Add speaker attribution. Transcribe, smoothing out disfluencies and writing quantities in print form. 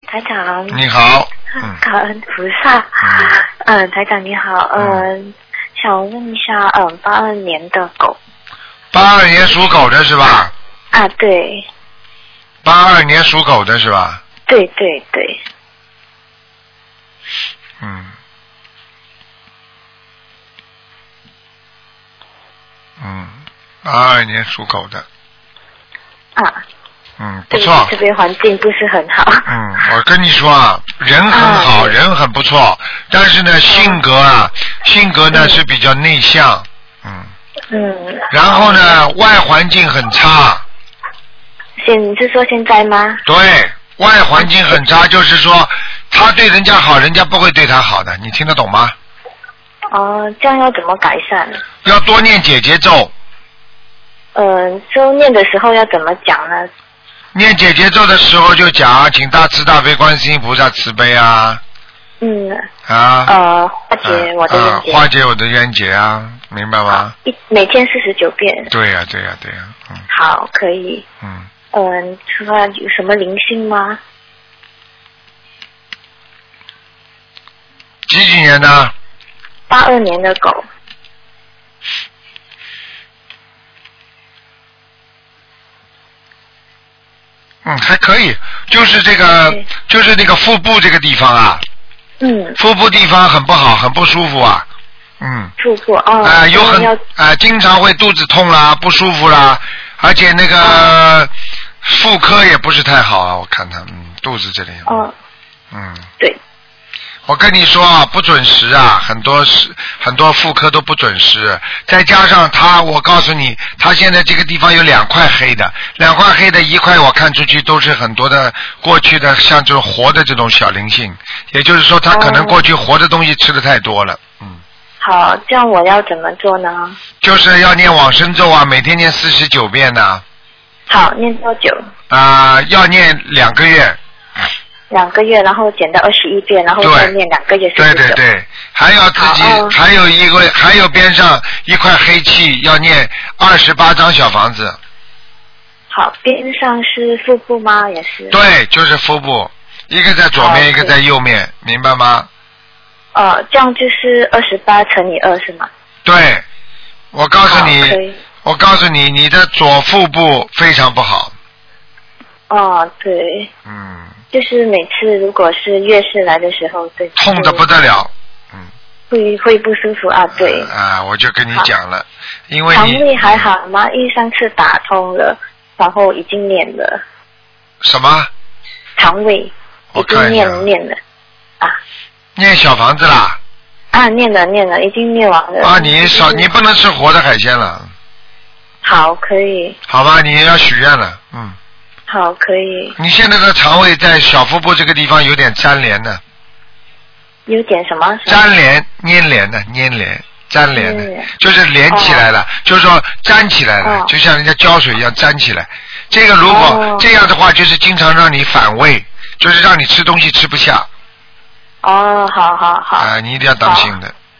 Speaker 1: 台长。
Speaker 2: 你好。
Speaker 1: 感恩菩萨。台长你好。想问一下，82年的狗。
Speaker 2: 82年属狗的是吧？
Speaker 1: 啊，对。
Speaker 2: 82年属狗的是吧？
Speaker 1: 对对对。
Speaker 2: 82年属狗的。不错。
Speaker 1: 这边环境不是很好。
Speaker 2: 我跟你说啊，人很好，人很不错，但是呢，性格呢是比较内向。然后呢，外环境很差。
Speaker 1: 你是说现在吗？
Speaker 2: 对，外环境很差，就是说他对人家好，人家不会对他好的，你听得懂吗？
Speaker 1: 这样要怎么改善？
Speaker 2: 要多念解结咒。
Speaker 1: 就念的时候要怎么讲呢？
Speaker 2: 念解结咒的时候就讲，请大慈大悲观世音菩萨慈悲啊。
Speaker 1: 化解我的冤结。
Speaker 2: 化解我的冤结啊，明白吗？
Speaker 1: 每天49遍。
Speaker 2: 对呀。
Speaker 1: 好，可以。除了有什么灵性吗？
Speaker 2: 几年的
Speaker 1: ？82年的狗。
Speaker 2: 还可以，就是就是那个腹部这个地方啊。腹部地方很不好，很不舒服啊。
Speaker 1: 腹部
Speaker 2: 经常会肚子痛啦，不舒服啦，而且那个妇科也不是太好啊，我看他肚子这里。对。我跟你说啊，不准时啊，很多妇科都不准时，再加上我告诉你，他现在这个地方有2块黑的，一块我看出去都是很多的过去的像这种活的这种小灵性，也就是说他可能过去活的东西吃的太多了。
Speaker 1: 好，这样我要怎么做呢？
Speaker 2: 就是要念往生咒啊，每天念49遍呢。
Speaker 1: 好，念多久？
Speaker 2: 要念2个月。
Speaker 1: 2个月，然后减到21遍，然后再念2个月。
Speaker 2: 对，还要自己，还有边上一块黑气，要念28张小房子。
Speaker 1: 好，边上是腹部吗？也是。
Speaker 2: 对，就是腹部，一个在左面，一个在右面，明白吗？
Speaker 1: 这样就是28乘以2是吗？
Speaker 2: 对，我告诉你，你的左腹部非常不好。
Speaker 1: 对。就是每次如果是月事来的时候，对，
Speaker 2: 痛得不得了。
Speaker 1: 会不舒服啊，对。
Speaker 2: 我就跟你讲了，因为
Speaker 1: 肠胃还好吗？因为上次打通了，然后已经念了。
Speaker 2: 什么？
Speaker 1: 肠胃已经念了。
Speaker 2: 念小房子啦？
Speaker 1: 念了，已经念完了。
Speaker 2: 你不能吃活的海鲜了。
Speaker 1: 好，可以。
Speaker 2: 好吧，你要许愿了。
Speaker 1: 好，可以。
Speaker 2: 你现在的肠胃在小腹部这个地方有点粘连呢。
Speaker 1: 有点什么？
Speaker 2: 粘连、粘连的，粘连的，就是连起来了，就是说粘起来了，就像人家胶水一样粘起来。这个如果这样的话，就是经常让你反胃，就是让你吃东西吃不下。
Speaker 1: 好。
Speaker 2: 你一定要当心的。